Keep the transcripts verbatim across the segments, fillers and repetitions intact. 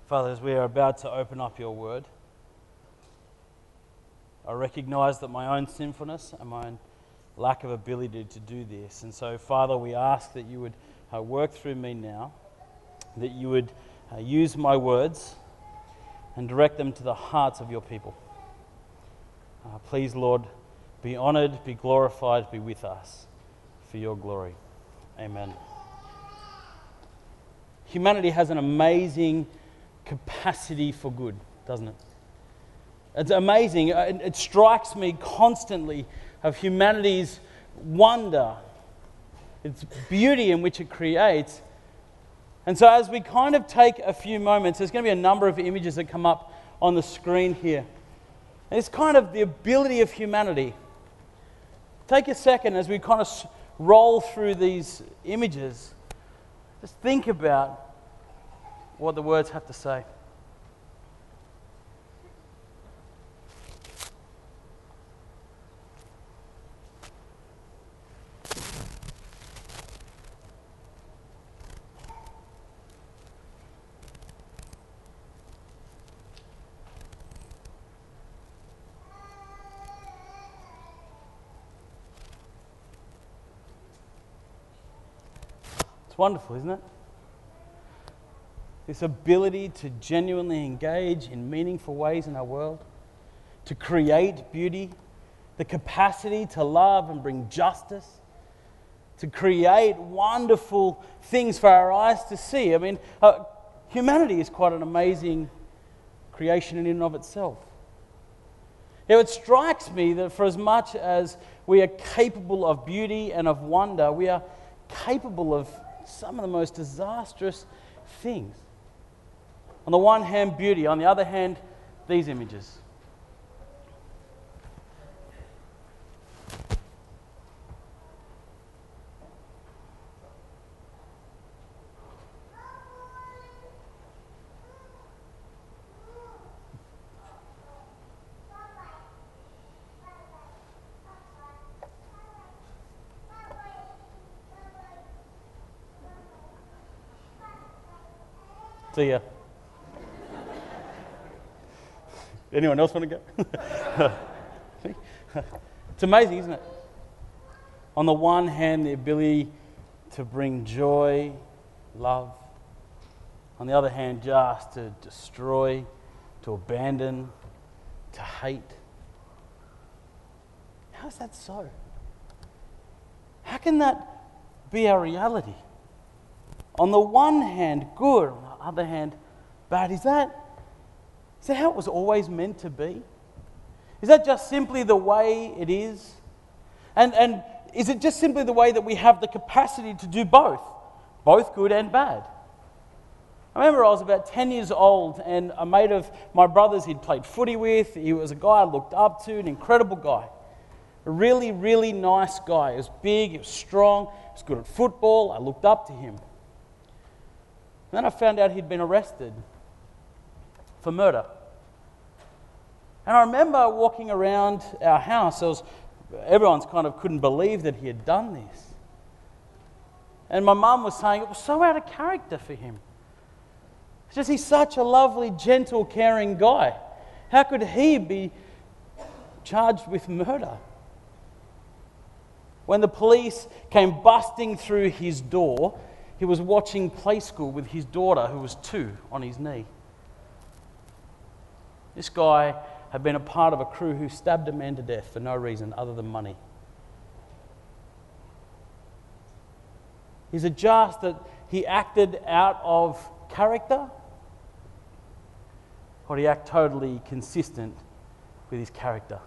Father, as we are about to open up your word, I recognize that my own sinfulness and my own lack of ability to do this. And so, Father, we ask that you would uh, work through me now, that you would uh, use my words and direct them to the hearts of your people. Uh, please, Lord, be honored, be glorified, be with us for your glory. Amen. Humanity has an amazing capacity for good, doesn't it? It's amazing. It, it strikes me constantly of humanity's wonder, its beauty in which it creates. And so as we kind of take a few moments, there's going to be a number of images that come up on the screen here. And it's kind of the ability of humanity. Take a second as we kind of roll through these images. Just think about what the words have to say. It's wonderful, isn't it? This ability to genuinely engage in meaningful ways in our world, to create beauty, the capacity to love and bring justice, to create wonderful things for our eyes to see. I mean, uh, humanity is quite an amazing creation in and of itself. Now, it strikes me that for as much as we are capable of beauty and of wonder, we are capable of some of the most disastrous things. On the one hand, beauty. On the other hand, these images. See ya. Anyone else want to go? It's amazing, isn't it? On the one hand, the ability to bring joy, love. On the other hand, just to destroy, to abandon, to hate. How is that so? How can that be our reality? On the one hand, good. On the other hand, bad. Is that Is that how it was always meant to be? Is that just simply the way it is? And, and is it just simply the way that we have the capacity to do both? Both good and bad. I remember I was about ten years old and a mate of my brother's he'd played footy with. He was a guy I looked up to, an incredible guy. A really, really nice guy. He was big, he was strong, he was good at football. I looked up to him. And then I found out he'd been arrested for murder. And I remember walking around our house, was, everyone's kind of couldn't believe that he had done this. And my mum was saying it was so out of character for him. It's just he's such a lovely, gentle, caring guy. How could he be charged with murder? When the police came busting through his door, he was watching Play School with his daughter, who was two, on his knee. This guy had been a part of a crew who stabbed a man to death for no reason other than money. Is it just that he acted out of character? Or did he act totally consistent with his character?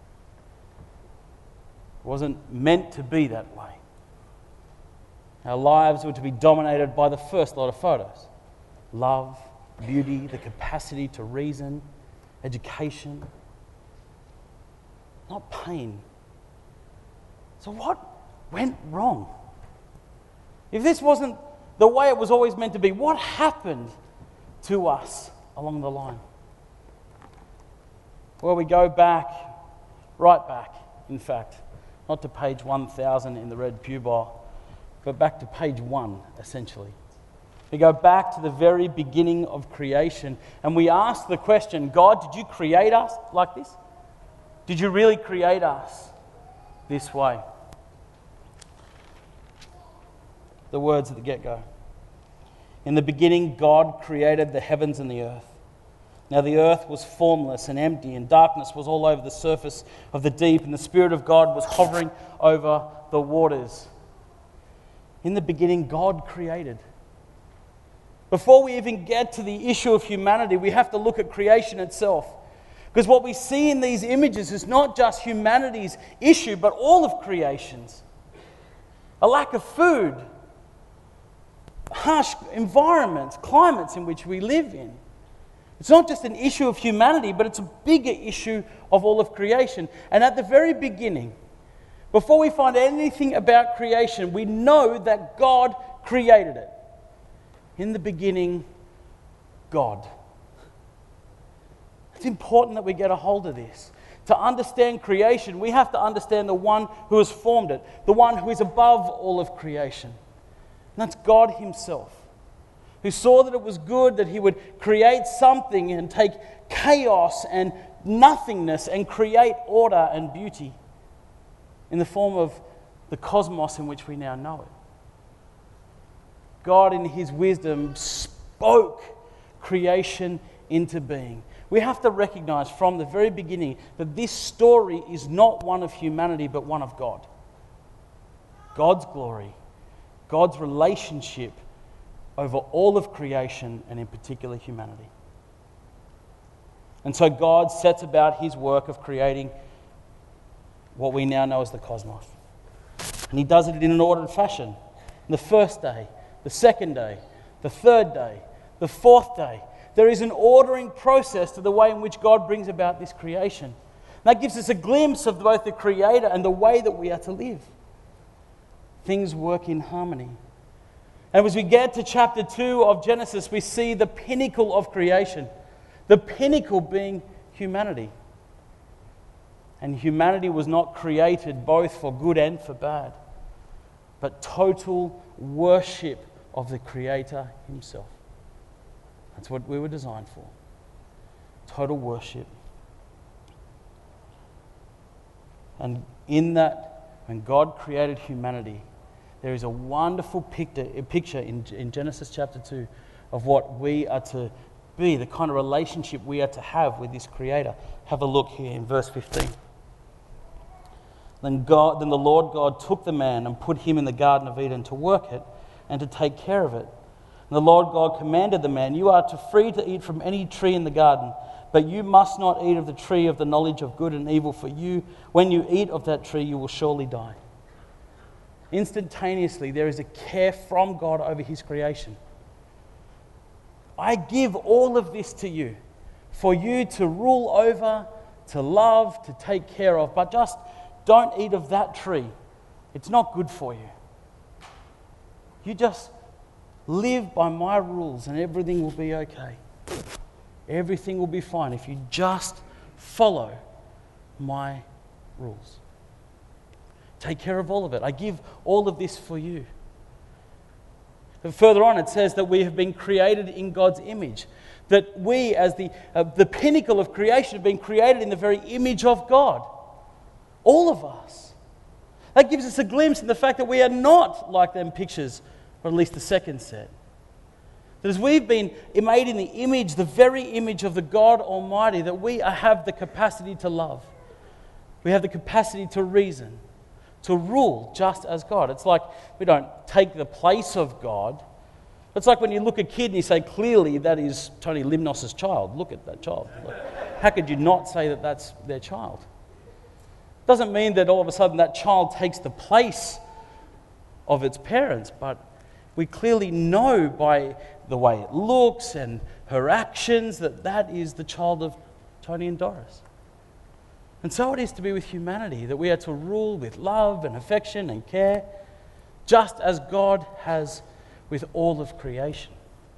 It wasn't meant to be that way. Our lives were to be dominated by the first lot of photos. Love, beauty, the capacity to reason, education, not pain. So what went wrong? If this wasn't the way it was always meant to be, what happened to us along the line? Well, we go back, right back, in fact, not to page one thousand in the red pew Bible, but back to page one, essentially. We go back to the very beginning of creation and we ask the question, God, did you create us like this? Did you really create us this way? The words at the get-go. In the beginning, God created the heavens and the earth. Now the earth was formless and empty, and darkness was all over the surface of the deep, and the Spirit of God was hovering over the waters. In the beginning, God created. Before we even get to the issue of humanity, we have to look at creation itself. Because what we see in these images is not just humanity's issue, but all of creation's. A lack of food, harsh environments, climates in which we live in. It's not just an issue of humanity, but it's a bigger issue of all of creation. And at the very beginning, before we find anything about creation, we know that God created it. In the beginning, God. It's important that we get a hold of this. To understand creation, we have to understand the one who has formed it, the one who is above all of creation. And that's God himself, who saw that it was good that he would create something and take chaos and nothingness and create order and beauty in the form of the cosmos in which we now know it. God in his wisdom spoke creation into being. We have to recognize from the very beginning that this story is not one of humanity but one of God. God's glory, God's relationship over all of creation and in particular humanity. And so God sets about his work of creating what we now know as the cosmos. And he does it in an ordered fashion. The first day, the second day, the third day, the fourth day. There is an ordering process to the way in which God brings about this creation. And that gives us a glimpse of both the Creator and the way that we are to live. Things work in harmony. And as we get to chapter two of Genesis, we see the pinnacle of creation. The pinnacle being humanity. And humanity was not created both for good and for bad, but total worship of the Creator himself. That's what we were designed for. Total worship. And in that, when God created humanity, there is a wonderful picture, a picture in, in Genesis chapter two of what we are to be, the kind of relationship we are to have with this Creator. Have a look here in verse fifteen. Then God, then the Lord God took the man and put him in the Garden of Eden to work it and to take care of it. And the Lord God commanded the man, "You are to free to eat from any tree in the garden, but you must not eat of the tree of the knowledge of good and evil, for you, when you eat of that tree, you will surely die." Instantaneously, there is a care from God over his creation. I give all of this to you for you to rule over, to love, to take care of, but just don't eat of that tree. It's not good for you. You just live by my rules and everything will be okay. Everything will be fine if you just follow my rules. Take care of all of it. I give all of this for you. And further on, it says that we have been created in God's image. That we, as the, uh, the pinnacle of creation, have been created in the very image of God. All of us. That gives us a glimpse in the fact that we are not like them pictures, or at least the second set. That as we've been made in the image, the very image of the God Almighty, that we have the capacity to love. We have the capacity to reason, to rule just as God. It's like we don't take the place of God. It's like when you look at a kid and you say, clearly that is Tony Limnos' child. Look at that child. How could you not say that that's their child? Doesn't mean that all of a sudden that child takes the place of its parents, but we clearly know by the way it looks and her actions that that is the child of Tony and Doris. And so it is to be with humanity, that we are to rule with love and affection and care, just as God has with all of creation.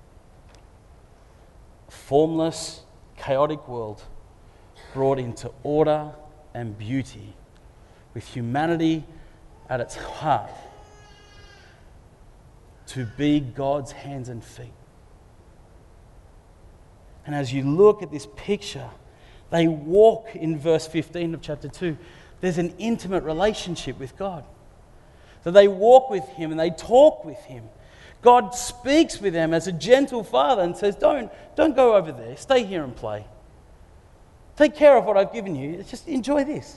A formless, chaotic world brought into order and beauty, with humanity at its heart. to be God's hands and feet. And as you look at this picture, they walk in verse fifteen of chapter two. There's an intimate relationship with God. So they walk with Him and they talk with Him. God speaks with them as a gentle father and says, don't, don't go over there. Stay here and play. Take care of what I've given you. Just enjoy this.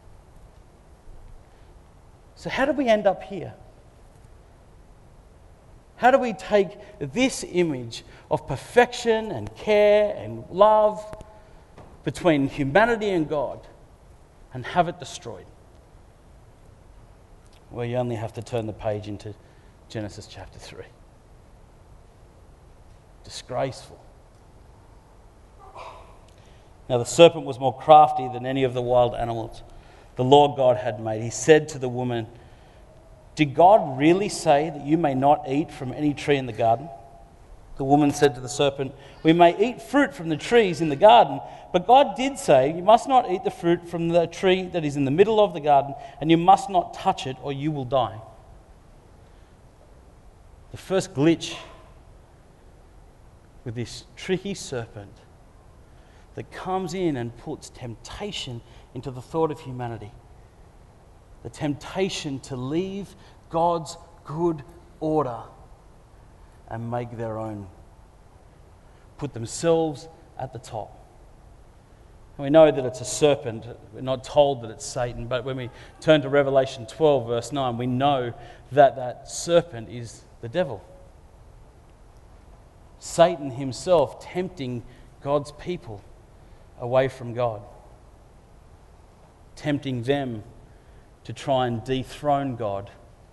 So how did we end up here? How do we take this image of perfection and care and love between humanity and God and have it destroyed? Well, you only have to turn the page into Genesis chapter three. Disgraceful. Now the serpent was more crafty than any of the wild animals the Lord God had made. He said to the woman, "Did God really say that you may not eat from any tree in the garden?" The woman said to the serpent, "We may eat fruit from the trees in the garden, but God did say, you must not eat the fruit from the tree that is in the middle of the garden, and you must not touch it or you will die." The first glitch with this tricky serpent that comes in and puts temptation into the thought of humanity. The temptation to leave God's good order and make their own. Put themselves at the top. And we know that it's a serpent. We're not told that it's Satan, but when we turn to Revelation twelve, verse nine, we know that that serpent is the devil. Satan himself tempting God's people away from God. Tempting them to try and dethrone God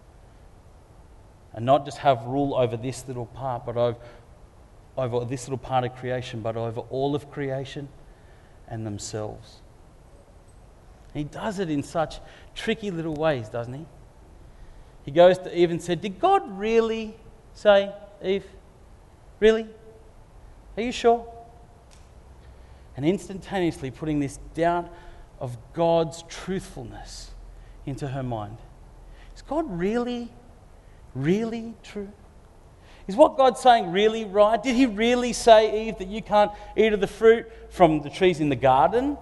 and not just have rule over this little part, but over, over this little part of creation, but over all of creation and themselves. He does it in such tricky little ways, doesn't he? He goes to Eve and said, "Did God really say, Eve? Really? Are you sure?" And instantaneously putting this doubt of God's truthfulness into her mind. Is God really, really true? Is what God's saying really right? Did He really say, Eve, that you can't eat of the fruit from the trees in the garden?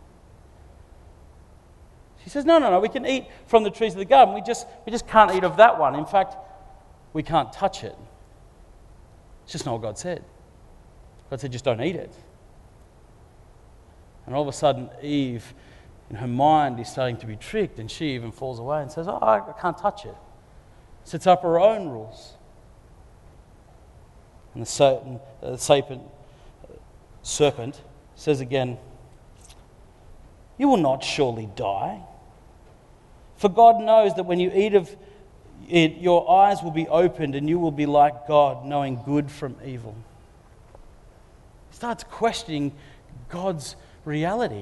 She says, no, no, no, we can eat from the trees of the garden. We just, we just can't eat of that one. In fact, we can't touch it. It's just not what God said. God said, just don't eat it. And all of a sudden, Eve, in her mind, is starting to be tricked, and she even falls away and says, oh, I can't touch it. Sets up her own rules. And the serpent, uh, the serpent, serpent says again, you will not surely die. For God knows that when you eat of it, your eyes will be opened and you will be like God, knowing good from evil. He starts questioning God's reality.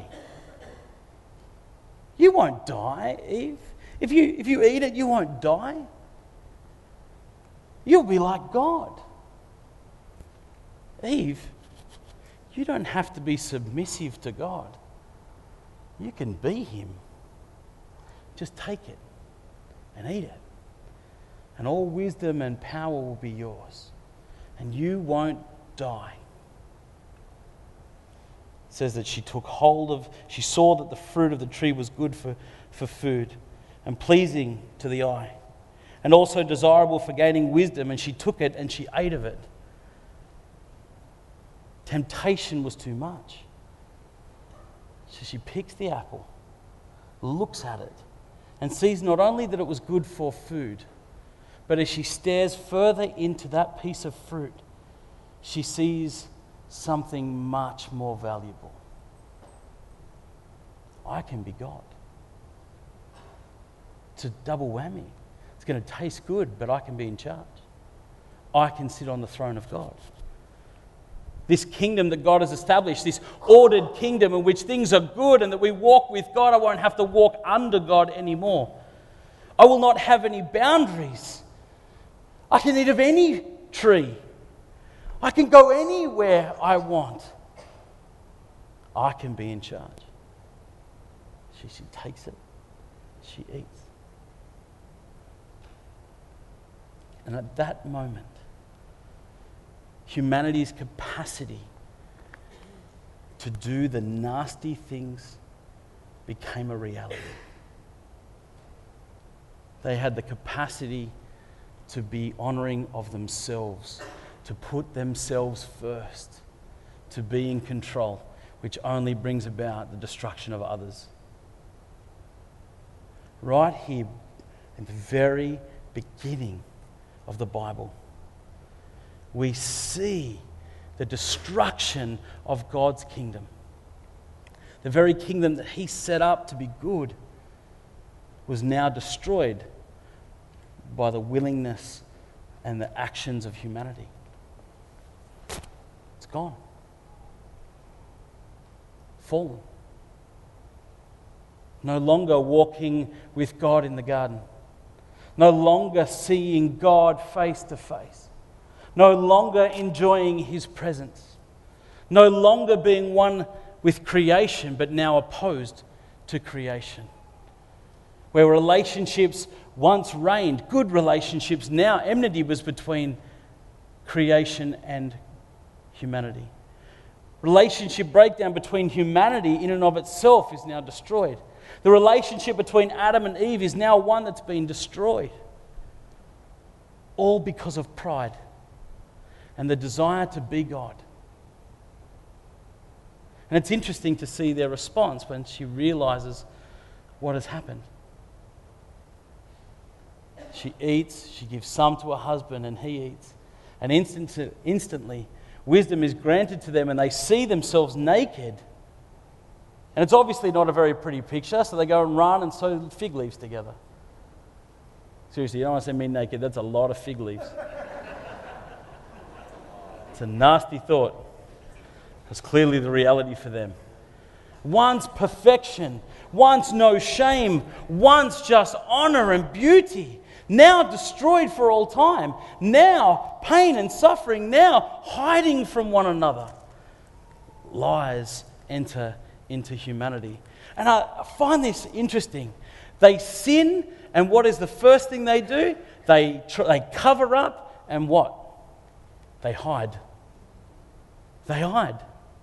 You won't die, Eve. If you, if you eat it, you won't die. You'll be like God. Eve, you don't have to be submissive to God. You can be Him. Just take it and eat it. And all wisdom and power will be yours. And you won't die. It says that she took hold of, she saw that the fruit of the tree was good for, for food and pleasing to the eye, and also desirable for gaining wisdom, and she took it and she ate of it. Temptation was too much. So she picks the apple, looks at it, and sees not only that it was good for food, but as she stares further into that piece of fruit, she sees something much more valuable. I can be God. It's a double whammy. It's going to taste good, but I can be in charge. I can sit on the throne of God. This kingdom that God has established, this ordered kingdom in which things are good and that we walk with God. I won't have to walk under God anymore. I will not have any boundaries. I can eat of any tree. I can go anywhere I want. I can be in charge. She, she takes it. She eats. And at that moment, humanity's capacity to do the nasty things became a reality. They had the capacity to be honoring of themselves, to put themselves first, to be in control, which only brings about the destruction of others. Right here, in the very beginning of the Bible, we see the destruction of God's kingdom. The very kingdom that He set up to be good was now destroyed by the willingness and the actions of humanity. It's gone. Fallen. No longer walking with God in the garden. No longer seeing God face to face. No longer enjoying His presence. No longer being one with creation, but now opposed to creation. Where relationships once reigned, good relationships, now enmity was between creation and humanity. Relationship breakdown between humanity in and of itself is now destroyed. The relationship between Adam and Eve is now one that's been destroyed. All because of pride and the desire to be God. And it's interesting to see their response when she realizes what has happened. She eats, she gives some to her husband, and he eats. And instant, instantly, wisdom is granted to them, and they see themselves naked. And it's obviously not a very pretty picture, so they go and run and sew fig leaves together. Seriously, you don't want to see me naked, that's a lot of fig leaves. It's a nasty thought. It's clearly the reality for them. Once perfection, once no shame, once just honor and beauty, now destroyed for all time, now pain and suffering, now hiding from one another. Lies enter into humanity. And I find this interesting. They sin, and what is the first thing they do? They, tr- they cover up, and what? They hide. They hide.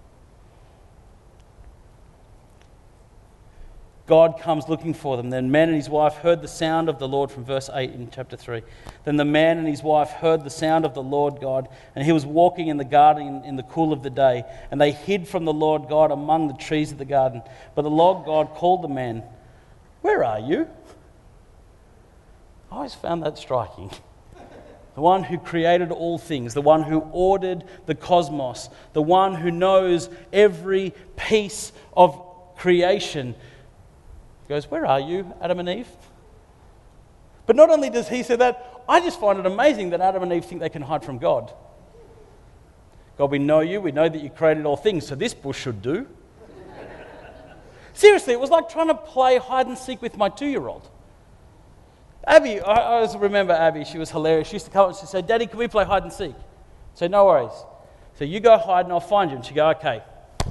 God comes looking for them. Then man and his wife heard the sound of the Lord, from verse eight in chapter three. Then the man and his wife heard the sound of the Lord God, and he was walking in the garden in the cool of the day, and they hid from the Lord God among the trees of the garden. But the Lord God called the man, "Where are you?" I always found that striking. The one who created all things, the one who ordered the cosmos, the one who knows every piece of creation, goes, "Where are you, Adam and Eve?" But not only does he say that, I just find it amazing that Adam and Eve think they can hide from God. God, we know you, we know that you created all things, so this bush should do. Seriously, it was like trying to play hide and seek with my two-year-old. Abby, I, I always remember Abby, she was hilarious. She used to come up and she'd say, "Daddy, can we play hide and seek?" So no worries. So you go hide and I'll find you. And she'd go, "Okay."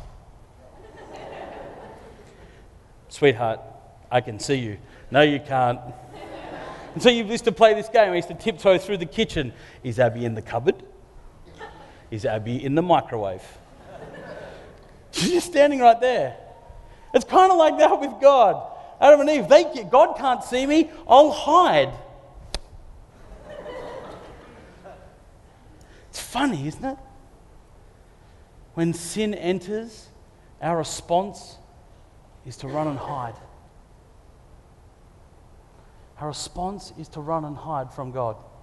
"Sweetheart, I can see you." "No, you can't." And so you used to play this game. I used to tiptoe through the kitchen. Is Abby in the cupboard? Is Abby in the microwave? She's just standing right there. It's kind of like that with God. Adam and Eve, they God can't see me, I'll hide. It's funny, isn't it? When sin enters, our response is to run and hide. Our response is to run and hide from God. I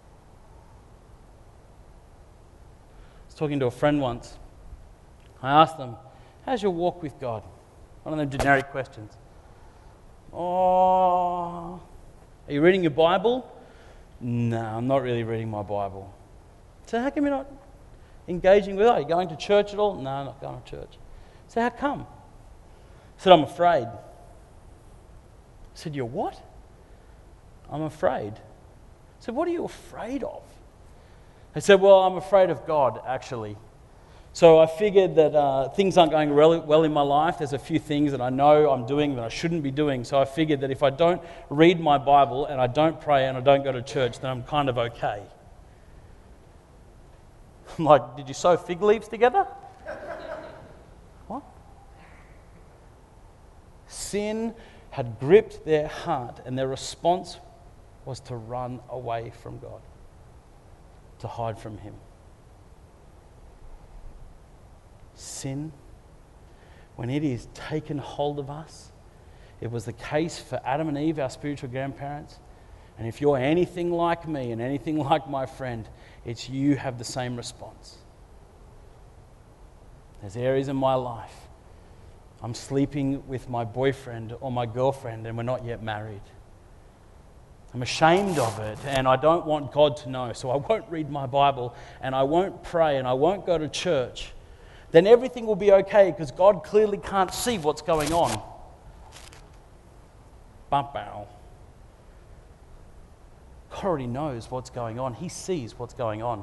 was talking to a friend once. I asked them, "How's your walk with God?" One of them generic questions. "Oh, are you reading your Bible?" "No, I'm not really reading my Bible." "So how come you're not engaging with it? Are you going to church at all?" "No, I'm not going to church." "So how come?" I said, "I'm afraid." I said, "You're what?" "I'm afraid." I said, "What are you afraid of?" I said, "Well, I'm afraid of God, actually. So I figured that uh, things aren't going really well in my life. There's a few things that I know I'm doing that I shouldn't be doing. So I figured that if I don't read my Bible and I don't pray and I don't go to church, then I'm kind of okay. I'm like, did you sew fig leaves together? What? Sin had gripped their heart, and their response was to run away from God, to hide from Him. Sin, when it is taken hold of us, it was the case for Adam and Eve, our spiritual grandparents. And if you're anything like me and anything like my friend, it's you have the same response. There's areas in my life I'm sleeping with my boyfriend or my girlfriend and we're not yet married. I'm ashamed of it and I don't want God to know, so I won't read my Bible and I won't pray and I won't go to church. Then everything will be okay because God clearly can't see what's going on. Bump bow. God already knows what's going on. He sees what's going on.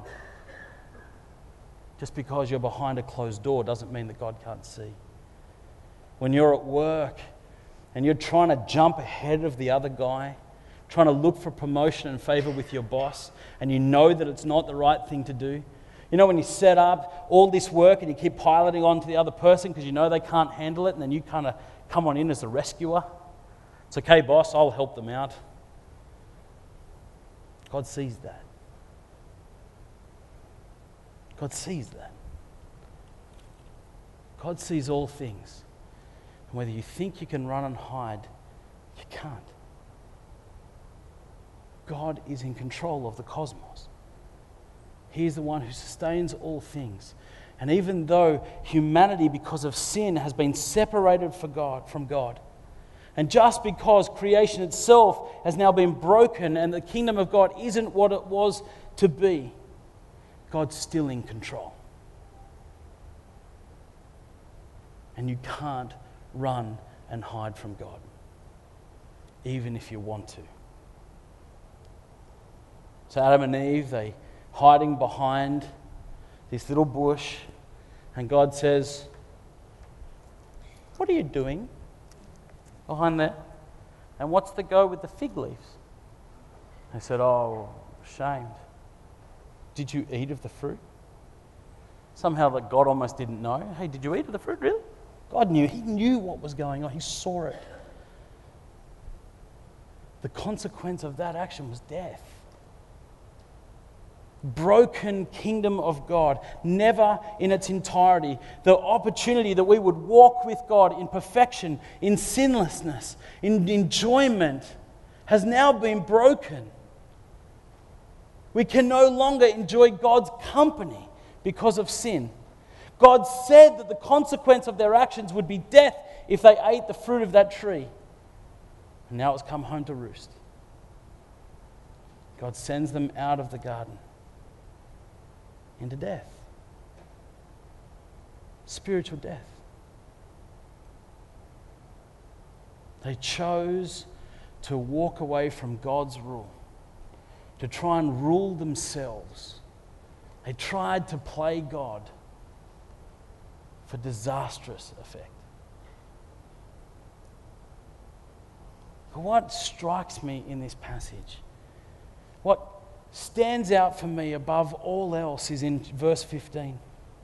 Just because you're behind a closed door doesn't mean that God can't see. When you're at work and you're trying to jump ahead of the other guy, trying to look for promotion and favor with your boss, and you know that it's not the right thing to do. You know when you set up all this work and you keep piloting on to the other person because you know they can't handle it, and then you kind of come on in as the rescuer. It's okay, boss, I'll help them out. God sees that. God sees that. God sees all things. And whether you think you can run and hide, you can't. God is in control of the cosmos. He is the one who sustains all things. And even though humanity, because of sin, has been separated for God, from God, and just because creation itself has now been broken and the kingdom of God isn't what it was to be, God's still in control. And you can't run and hide from God, even if you want to. So Adam and Eve, they hiding behind this little bush, and God says, "What are you doing behind there? And what's the go with the fig leaves?" They said, "Oh, ashamed. Did you eat of the fruit?" Somehow that God almost didn't know. Hey, did you eat of the fruit, really? God knew. He knew what was going on. He saw it. The consequence of that action was death. Broken kingdom of God, never in its entirety. The opportunity that we would walk with God in perfection, in sinlessness, in enjoyment, has now been broken. We can no longer enjoy God's company because of sin. God said that the consequence of their actions would be death if they ate the fruit of that tree. And now it's come home to roost. God sends them out of the garden into death. Spiritual death. They chose to walk away from God's rule, to try and rule themselves. They tried to play God for disastrous effect. But what strikes me in this passage, what stands out for me above all else, is in verse fifteen.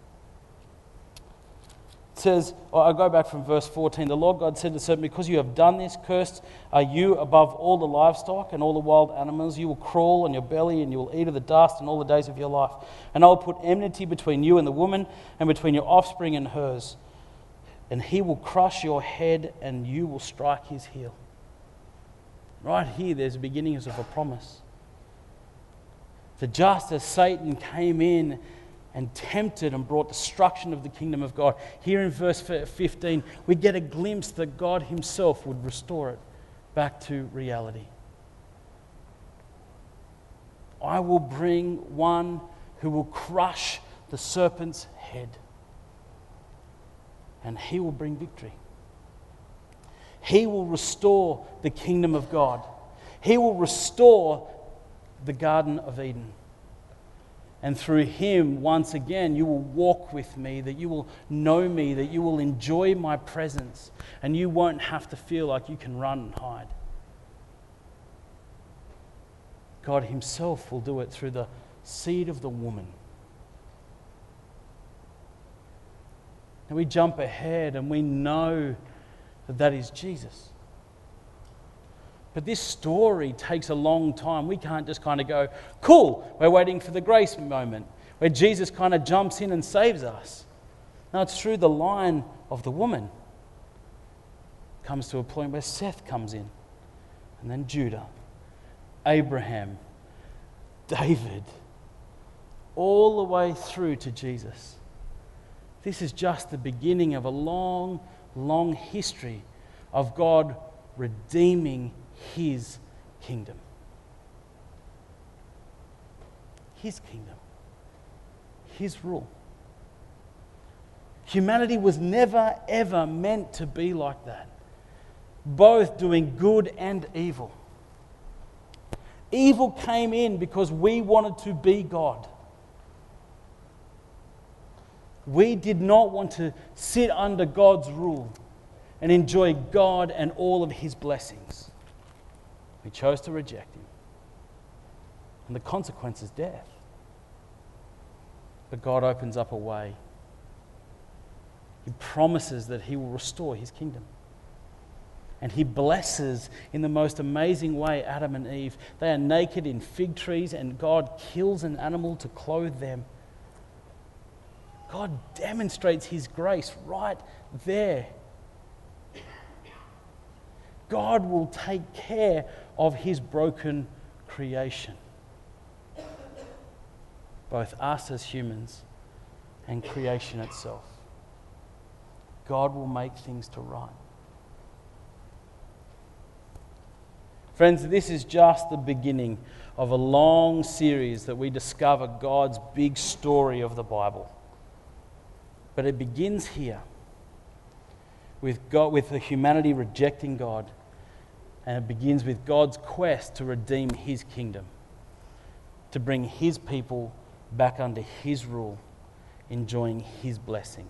It says, or I'll go back from verse fourteen. The Lord God said to the serpent, "Because you have done this, cursed are you above all the livestock and all the wild animals. You will crawl on your belly and you will eat of the dust in all the days of your life. And I will put enmity between you and the woman, and between your offspring and hers. And he will crush your head and you will strike his heel." Right here, there's the beginnings of a promise. For just as Satan came in and tempted and brought destruction of the kingdom of God, here in verse fifteen, we get a glimpse that God himself would restore it back to reality. I will bring one who will crush the serpent's head, and he will bring victory. He will restore the kingdom of God. He will restore the Garden of Eden. And through him, once again, you will walk with me, that you will know me, that you will enjoy my presence, and you won't have to feel like you can run and hide. God himself will do it through the seed of the woman. And we jump ahead and we know that that is Jesus. But this story takes a long time. We can't just kind of go, cool, we're waiting for the grace moment, where Jesus kind of jumps in and saves us. No, it's through the line of the woman. It comes to a point where Seth comes in, and then Judah, Abraham, David, all the way through to Jesus. This is just the beginning of a long, long history of God redeeming his kingdom. His kingdom. His rule. Humanity was never, ever meant to be like that. Both doing good and evil. Evil came in because we wanted to be God. We did not want to sit under God's rule and enjoy God and all of his blessings. We chose to reject him. And the consequence is death. But God opens up a way. He promises that he will restore his kingdom. And he blesses in the most amazing way Adam and Eve. They are naked in fig trees, and God kills an animal to clothe them. God demonstrates his grace right there. God will take care of his broken creation. Both us as humans and creation itself. God will make things to right. Friends, this is just the beginning of a long series that we discover God's big story of the Bible. But it begins here with God, with the humanity rejecting God, and it begins with God's quest to redeem his kingdom, to bring his people back under his rule, enjoying his blessing.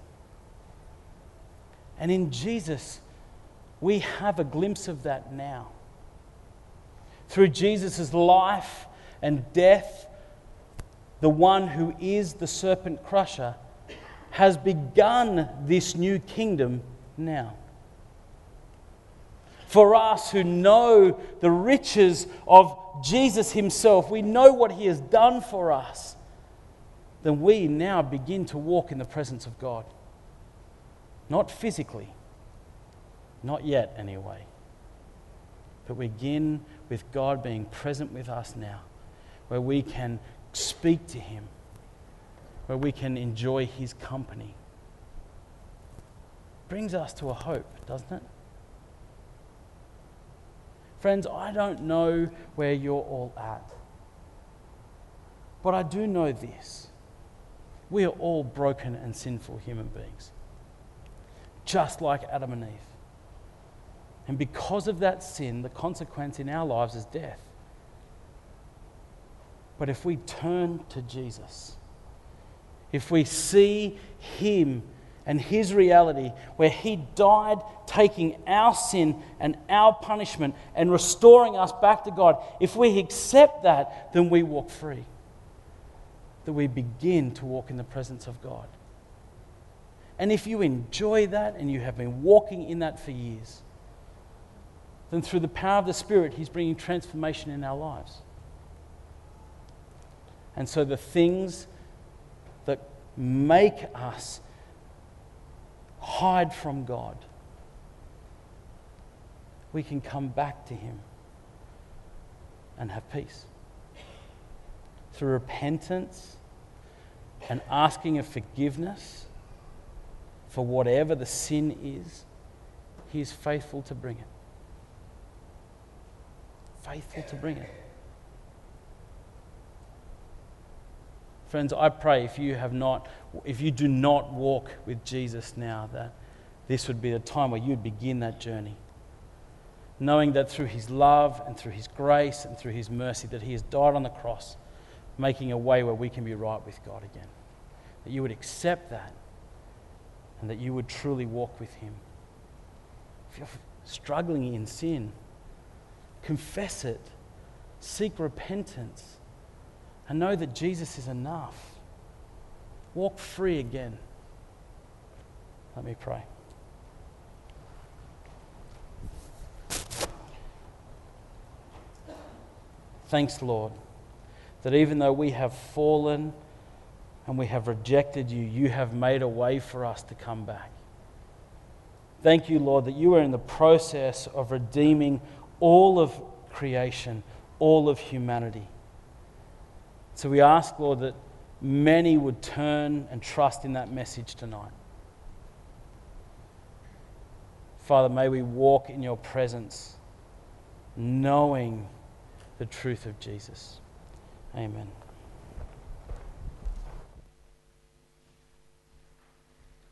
And in Jesus, we have a glimpse of that now. Through Jesus' life and death, the one who is the serpent crusher has begun this new kingdom now. For us who know the riches of Jesus himself, we know what he has done for us, then we now begin to walk in the presence of God. Not physically, not yet anyway, but we begin with God being present with us now, where we can speak to him, where we can enjoy his company. Brings us to a hope, doesn't it? Friends, I don't know where you're all at, but I do know this. We are all broken and sinful human beings, just like Adam and Eve. And because of that sin, the consequence in our lives is death. But if we turn to Jesus, if we see him and his reality, where he died taking our sin and our punishment and restoring us back to God, if we accept that, then we walk free. That we begin to walk in the presence of God. And if you enjoy that and you have been walking in that for years, then through the power of the Spirit, he's bringing transformation in our lives. And so the things that make us hide from God, we can come back to him and have peace. Through repentance and asking of forgiveness for whatever the sin is, he is faithful to bring it. Faithful to bring it. Friends, I pray if you have not, if you do not walk with Jesus now, that this would be the time where you'd begin that journey. Knowing that through his love and through his grace and through his mercy, that he has died on the cross making a way where we can be right with God again. That you would accept that and that you would truly walk with him. If you're struggling in sin, confess it, seek repentance, and know that Jesus is enough. Walk free again. Let me pray. Thanks, Lord, that even though we have fallen and we have rejected you, you have made a way for us to come back. Thank you, Lord, that you are in the process of redeeming all of creation, all of humanity. So we ask, Lord, that many would turn and trust in that message tonight. Father, may we walk in your presence, knowing the truth of Jesus. Amen.